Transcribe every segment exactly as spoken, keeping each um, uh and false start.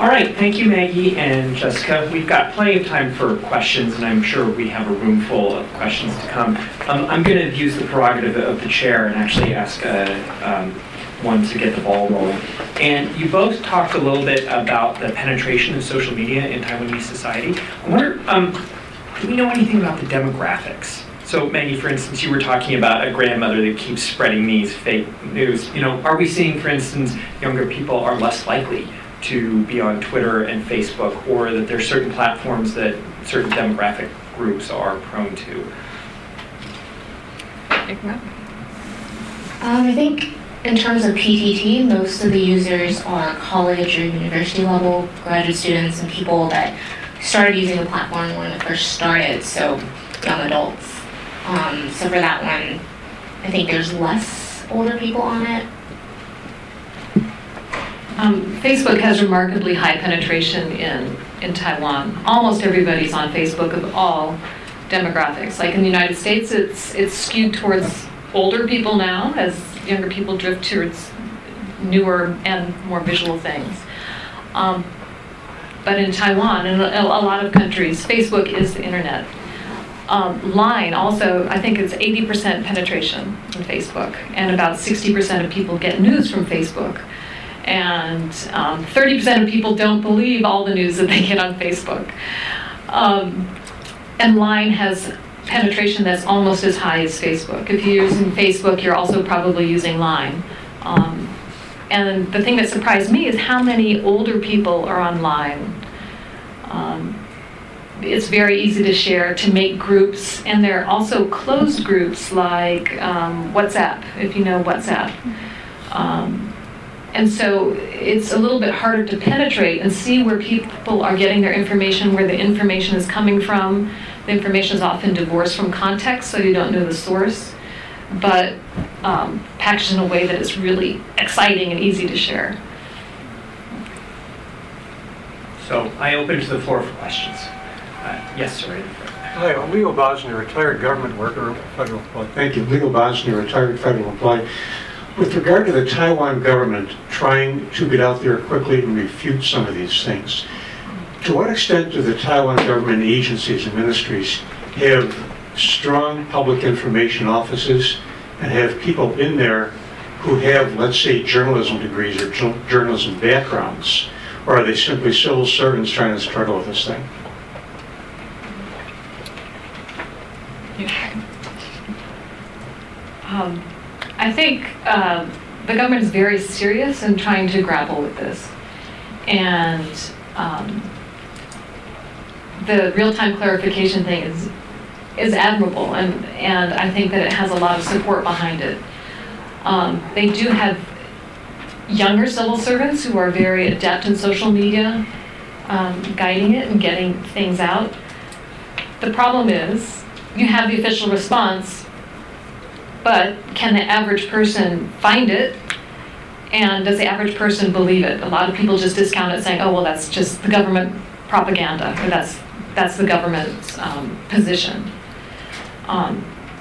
All right, thank you, Maggie and Jessica. We've got plenty of time for questions, and I'm sure we have a room full of questions to come. Um, I'm going to use the prerogative of the chair and actually ask a, um, one to get the ball rolling. And you both talked a little bit about the penetration of social media in Taiwanese society. I wonder, um, do we know anything about the demographics? So, Maggie, for instance, you were talking about a grandmother that keeps spreading these fake news. You know, are we seeing, for instance, younger people are less likely to be on Twitter and Facebook, or that there's certain platforms that certain demographic groups are prone to? Um, I think in terms of P T T, most of the users are college or university level graduate students and people that started using the platform when it first started, so young adults. Um, so for that one, I think there's less older people on it. Um, Facebook has remarkably high penetration in, in Taiwan. Almost everybody's on Facebook of all demographics. Like in the United States, it's it's skewed towards older people now as younger people drift towards newer and more visual things. Um, but in Taiwan and a, a lot of countries, Facebook is the internet. Um, Line also, I think it's eighty percent penetration in Facebook, and about sixty percent of people get news from Facebook. And um, thirty percent of people don't believe all the news that they get on Facebook. Um, and Line has penetration that's almost as high as Facebook. If you're using Facebook, you're also probably using Line. Um, and the thing that surprised me is how many older people are on Line. Um, it's very easy to share, to make groups, and there are also closed groups like um, WhatsApp, if you know WhatsApp. Um, And so it's a little bit harder to penetrate and see where people are getting their information, where the information is coming from. The information is often divorced from context, so you don't know the source, but um, packaged in a way that is really exciting and easy to share. So I open to the floor for questions. Uh, yes, sir. Hi, I'm Leo Bosnia, retired government worker, federal employee. Thank you. Leo Bosnia, retired federal employee. With regard to the Taiwan government trying to get out there quickly and refute some of these things, to what extent do the Taiwan government agencies and ministries have strong public information offices and have people in there who have, let's say, journalism degrees or journalism backgrounds? Or are they simply civil servants trying to struggle with this thing? Um, I think uh, the government is very serious in trying to grapple with this. And um, the real-time clarification thing is is admirable, and, and I think that it has a lot of support behind it. Um, they do have younger civil servants who are very adept in social media, um, guiding it and getting things out. The problem is, you have the official response, but can the average person find it? And does the average person believe it? A lot of people just discount it, saying, oh, well, that's just the government propaganda, or that's that's the government's um, position. Um,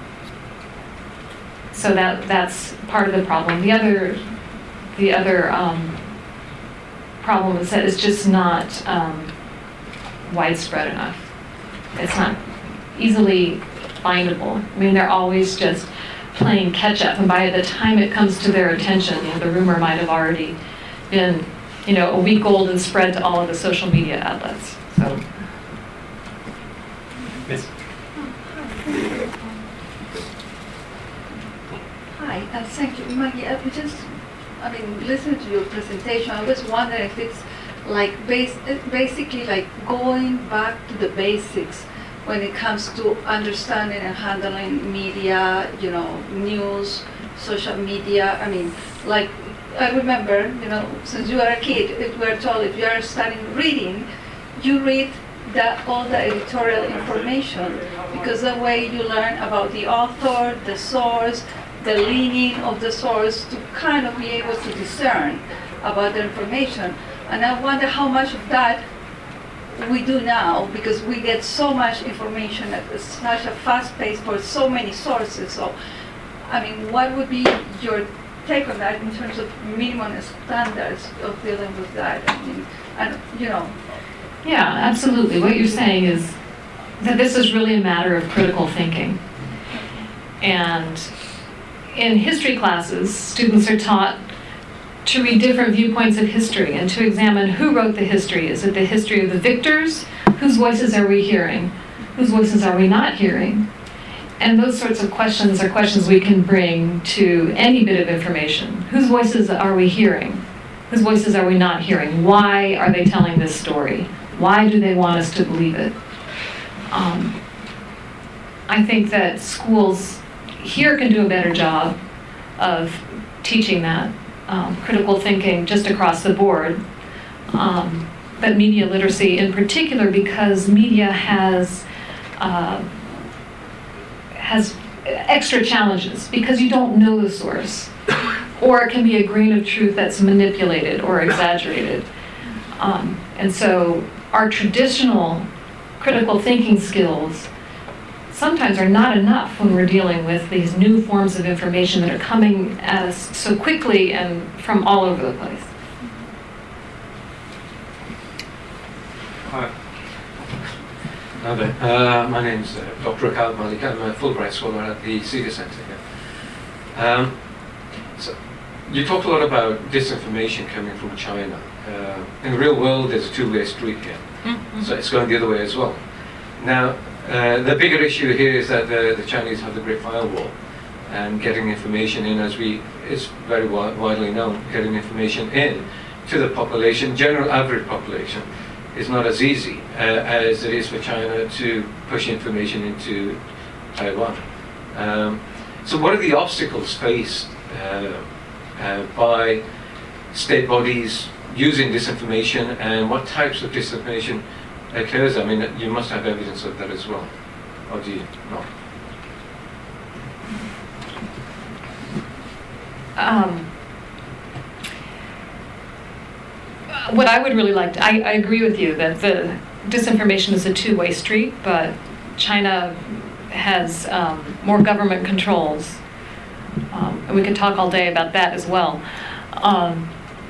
so that that's part of the problem. The other, the other um, problem is that it's just not um, widespread enough. It's not easily findable. I mean, they're always just playing catch up, and by the time it comes to their attention, you know, the rumor might have already been, you know, a week old and spread to all of the social media outlets. So, Miss. Hi, uh, thank you, Maggie. I was just, I mean, listening to your presentation, I was wondering if it's like base, basically like going back to the basics when it comes to understanding and handling media, you know, news, social media. I mean, like, I remember, you know, since you were a kid, if we were told if you are studying reading, you read the, all the editorial information, because the way you learn about the author, the source, the leaning of the source, to kind of be able to discern about the information. And I wonder how much of that we do now, because we get so much information at such a fast pace for so many sources. So, I mean, what would be your take on that in terms of minimum standards of dealing with that? I mean, and, you know, Yeah, absolutely. What you're saying is that this is really a matter of critical thinking. And in history classes, students are taught to read different viewpoints of history and to examine who wrote the history. Is it the history of the victors? Whose voices are we hearing? Whose voices are we not hearing? And those sorts of questions are questions we can bring to any bit of information. Whose voices are we hearing? Whose voices are we not hearing? Why are they telling this story? Why do they want us to believe it? Um, I think that schools here can do a better job of teaching that um, critical thinking just across the board. Um, but media literacy in particular, because media has uh, has extra challenges because you don't know the source, or it can be a grain of truth that's manipulated or exaggerated. Um, and so our traditional critical thinking skills sometimes are not enough when we're dealing with these new forms of information that are coming at us so quickly and from all over the place. Hi. Hi there. Uh, my name's uh, Doctor Akal Malik. I'm a Fulbright scholar at the Seeger Center here. Um, so you talked a lot about disinformation coming from China. Uh, in the real world, there's a two-way street here. Mm-hmm. So it's going the other way as well. Now, uh, the bigger issue here is that the, the Chinese have the Great Firewall, and getting information in, as we is very wi- widely known, getting information in to the population, general average population, is not as easy uh, as it is for China to push information into Taiwan. Um, so what are the obstacles faced uh, uh, by state bodies using disinformation, and what types of disinformation occurs? I mean, you must have evidence of that as well, or do you not? Um, what I would really like to, I, I agree with you that the disinformation is a two-way street, but China has um, more government controls, um, and we could talk all day about that as well. Um,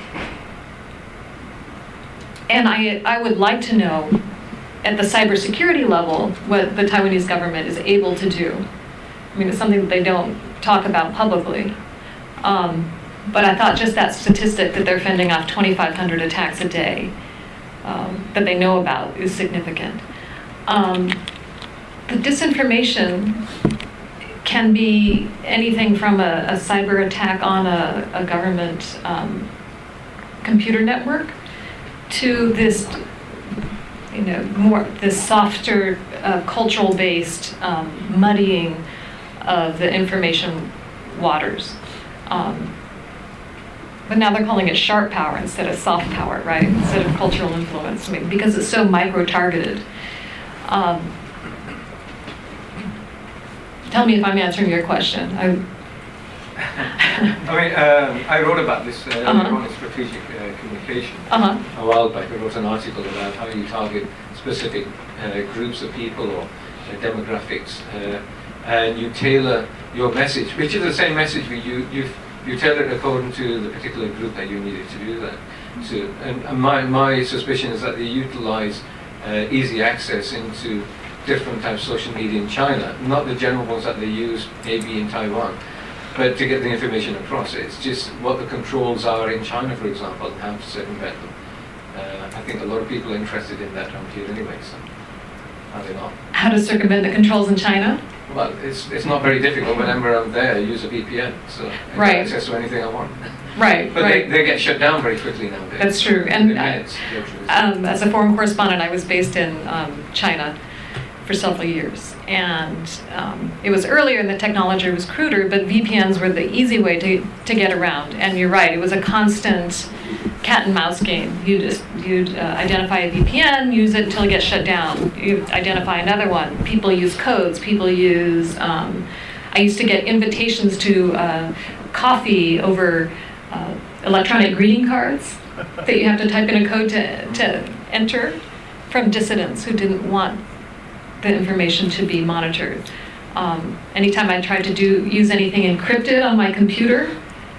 and I, I would like to know at the cybersecurity level what the Taiwanese government is able to do. I mean, it's something that they don't talk about publicly. Um, but I thought just that statistic that they're fending off twenty-five hundred attacks a day um, that they know about is significant. Um, the disinformation can be anything from a, a cyber attack on a, a government um, computer network to this, you know, more this softer uh, cultural-based um, muddying of the information waters. Um, but now they're calling it sharp power instead of soft power, right? Instead of cultural influence, I mean, because it's so micro-targeted. Um, tell me if I'm answering your question. I, I mean, um, I wrote about this uh, Uh-huh. on strategic uh, communication uh-huh. a while back. I wrote an article about how you target specific uh, groups of people or uh, demographics, uh, and you tailor your message, which is the same message, but you you you tailor it according to the particular group that you needed to do that. So, and, and my my suspicion is that they utilize uh, easy access into different types of social media in China, not the general ones that they use maybe in Taiwan, but to get the information across. It's just what the controls are in China, for example, and how to circumvent them. Uh, I think a lot of people are interested in that around here anyway, so are they not? How to circumvent the controls in China? Well, it's it's not very difficult. Whenever I'm there, I use a V P N, so I Right. get access to anything I want. Right, But right. they, they get shut down very quickly nowadays. That's true. And Within uh, minutes, literally. um, as a foreign correspondent, I was based in um, China for several years. And um, it was earlier and the technology was cruder, but V P Ns were the easy way to, to get around. And you're right, it was a constant cat and mouse game. You'd, just, you'd uh, identify a V P N, use it until it gets shut down. You'd identify another one. People use codes. People use, um, I used to get invitations to uh, coffee over uh, electronic greeting cards that you have to type in a code to, to enter from dissidents who didn't want the information to be monitored. Um, anytime I tried to do use anything encrypted on my computer,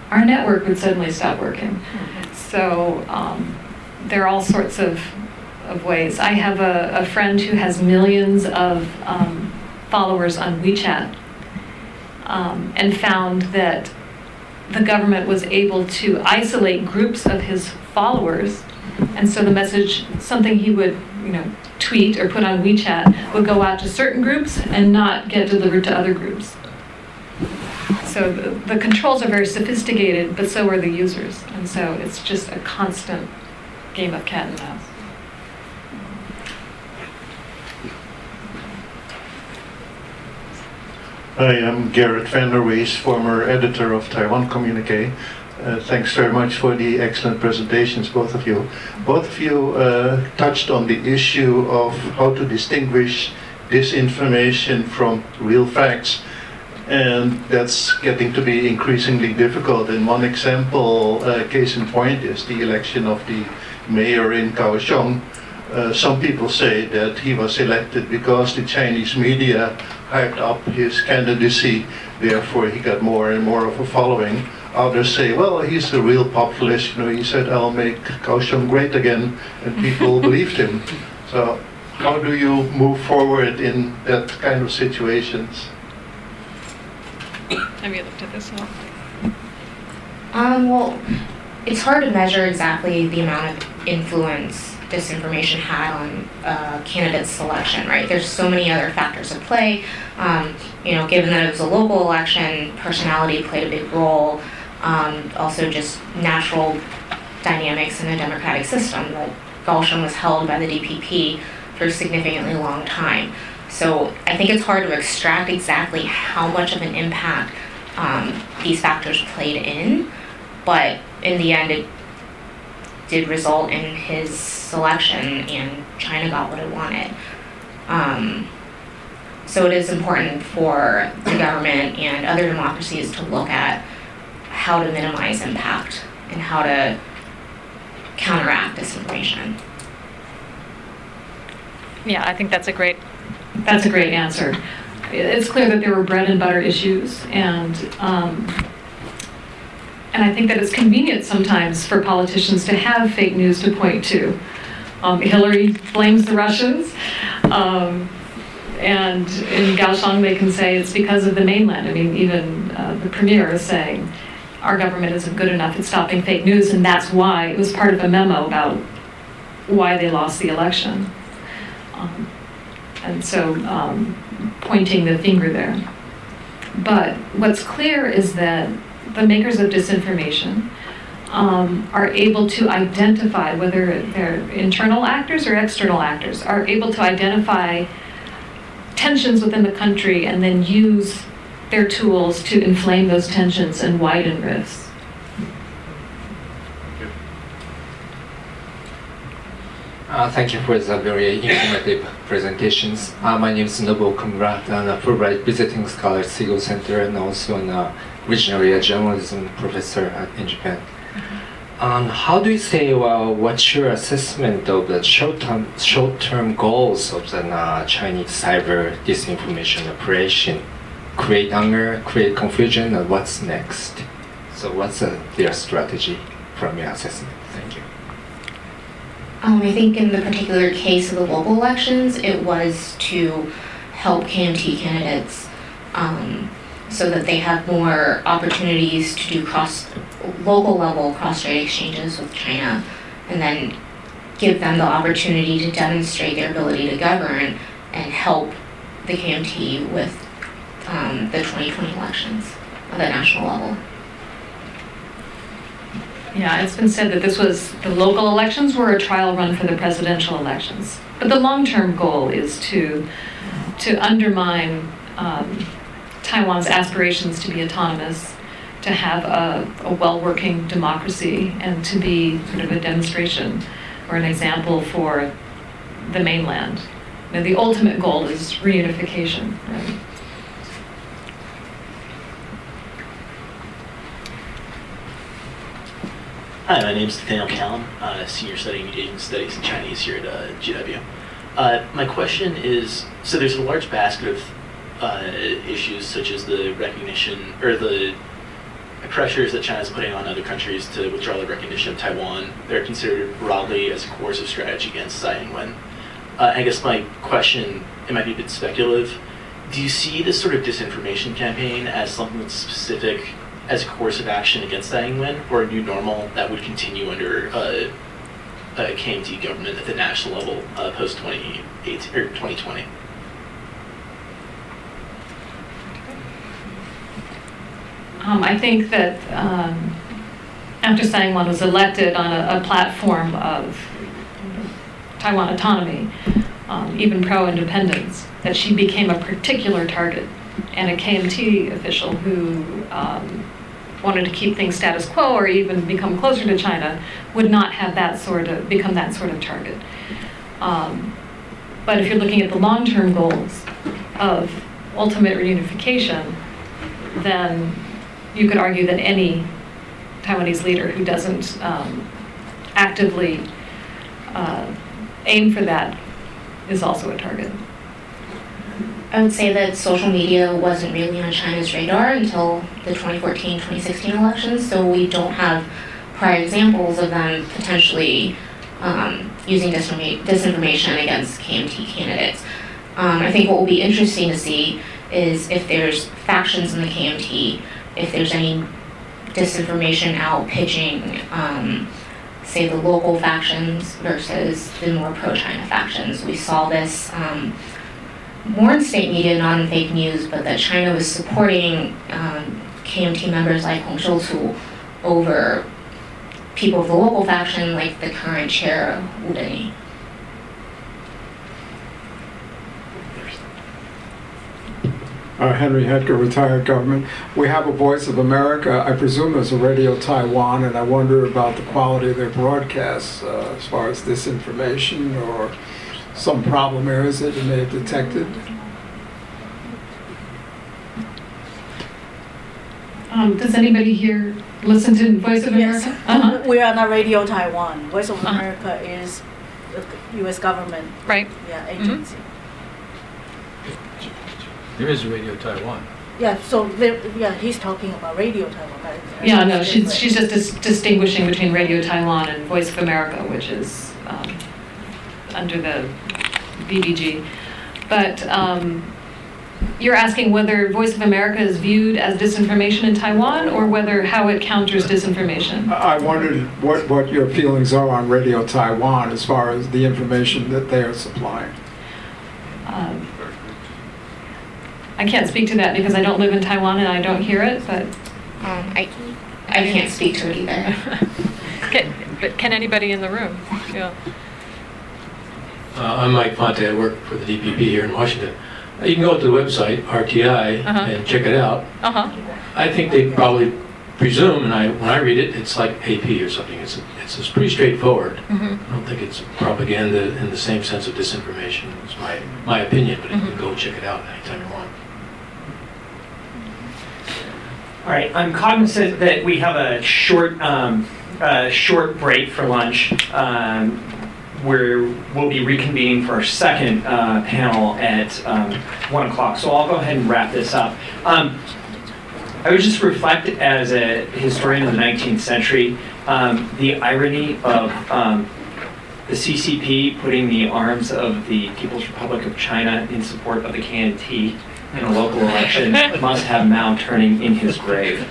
our network would suddenly stop working. So um, there are all sorts of, of ways. I have a, a friend who has millions of um, followers on WeChat um, and found that the government was able to isolate groups of his followers, and so the message, something he would, you know, tweet or put on WeChat, would go out to certain groups and not get delivered to other groups. So the, the controls are very sophisticated, but so are the users, and so it's just a constant game of cat and mouse. Hi, I'm Garrett van der Wees, former editor of Taiwan Communique. Uh, thanks very much for the excellent presentations, both of you. Both of you uh, touched on the issue of how to distinguish disinformation from real facts. And that's getting to be increasingly difficult. And one example, uh, case in point, is the election of the mayor in Kaohsiung. Uh, some people say that he was elected because the Chinese media hyped up his candidacy, therefore he got more and more of a following. Others say, well, he's a real populist, you know, he said, I'll make Kaohsiung great again, and people believed him. So how do you move forward in that kind of situations? Have you looked at this at all? Um, well, it's hard to measure exactly the amount of influence disinformation had on uh, candidate selection, right? There's so many other factors at play. Um, you know, given that it was a local election, personality played a big role. Um, also just natural dynamics in a democratic system. That Kaohsiung was held by the D P P for a significantly long time. So I think it's hard to extract exactly how much of an impact um, these factors played in, but in the end it did result in his selection, and China got what it wanted. Um, so it is important for the government and other democracies to look at how to minimize impact and how to counteract disinformation. Yeah, I think that's a great that's a great answer. It's clear that there were bread and butter issues, and um, and I think that it's convenient sometimes for politicians to have fake news to point to. Um, Hillary blames the Russians, um, and in Kaohsiung they can say it's because of the mainland. I mean, even uh, the premier is saying our government isn't good enough at stopping fake news, and that's why it was part of a memo about why they lost the election. Um, and so um, pointing the finger there. But what's clear is that the makers of disinformation um, are able to identify, whether they're internal actors or external actors, are able to identify tensions within the country and then use their tools to inflame those tensions and widen rifts. Uh, thank you for the very informative presentations. Uh, my name is Nobuo Kumura. I'm a Fulbright visiting scholar at Segal Center and also a regional area journalism professor at, in Japan. Mm-hmm. Um, how do you say, well, what's your assessment of the short-term, short-term goals of the uh, Chinese cyber disinformation operation? Create anger, create confusion, and what's next? So what's uh, their strategy from your assessment? Thank you. Um, I think in the particular case of the local elections, it was to help K M T candidates um, so that they have more opportunities to do cross local level cross-strait exchanges with China, and then give them the opportunity to demonstrate their ability to govern and help the K M T with um, the twenty twenty elections at the national level. Yeah, it's been said that this was, the local elections were a trial run for the presidential elections. But the long-term goal is to, to undermine um, Taiwan's aspirations to be autonomous, to have a, a well-working democracy, and to be sort of a demonstration or an example for the mainland. You know, the ultimate goal is reunification, right? Hi, my name is Nathaniel Callum, uh, senior studying Asian studies and Chinese here at uh, G W. Uh, my question is, so there's a large basket of uh, issues such as the recognition, or the pressures that China's putting on other countries to withdraw the recognition of Taiwan, they're considered broadly as a coercive strategy against Tsai Ing-wen. Uh, I guess my question, it might be a bit speculative, do you see this sort of disinformation campaign as something that's specific as a coercive action against Tsai Ing-wen, or a new normal that would continue under uh, a K M T government at the national level uh, post twenty eighteen or twenty twenty? Um, I think that um, after Tsai Ing-wen was elected on a, a platform of Taiwan autonomy, um, even pro-independence, that she became a particular target, and a K M T official who um, wanted to keep things status quo or even become closer to China would not have that sort of become that sort of target. Um, but if you're looking at the long-term goals of ultimate reunification, then you could argue that any Taiwanese leader who doesn't um, actively uh, aim for that is also a target. I would say that social media wasn't really on China's radar until the twenty fourteen twenty sixteen elections, so we don't have prior examples of them potentially um, using disinforma- disinformation against K M T candidates. Um, I think what will be interesting to see is if there's factions in the K M T, if there's any disinformation out pitching, um, say, the local factions versus the more pro-China factions. We saw this um, more in state media, not in fake news, but that China was supporting um, K M T members like Hong Shou-tu over people of the local faction, like the current chair, Wu Deni. Uh, Henry Hedger, retired government. We have a Voice of America. I presume there's a Radio Taiwan, and I wonder about the quality of their broadcasts uh, as far as disinformation or some problem areas that you may have detected. Um, does anybody here listen to Voice of Yes. America? Uh-huh. We are not Radio Taiwan. Voice of Uh-huh. America is the U S government Right. yeah, agency. There is Radio Taiwan. Yeah, so there, yeah, he's talking about Radio Taiwan. but it's- Yeah, no, it's she's, different. she's just dis- distinguishing between Radio Taiwan and Voice of America, which is um, under the B B G. But um, you're asking whether Voice of America is viewed as disinformation in Taiwan, or whether how it counters disinformation? I wondered what, what your feelings are on Radio Taiwan as far as the information that they are supplying. Um, I can't speak to that because I don't live in Taiwan and I don't hear it, but... Um, I, I can't speak to it either. Can, but can anybody in the room? Yeah. Uh, I'm Mike Fonte. I work for the D P P here in Washington. Uh, You can go to the website, R T I, Uh-huh. and check it out. Uh-huh. I think they probably presume, and I when I read it, it's like A P or something. It's it's, it's pretty straightforward. Mm-hmm. I don't think it's propaganda in the same sense of disinformation. It's my my opinion, but you can go check it out anytime you want. All right, I'm cognizant that we have a short, um, uh, short break for lunch, um, where we'll be reconvening for our second uh, panel at um, one o'clock. So I'll go ahead and wrap this up. Um, I would just reflect as a historian of the nineteenth century, um, the irony of um, the C C P putting the arms of the People's Republic of China in support of the K M T in a local election must have Mao turning in his grave.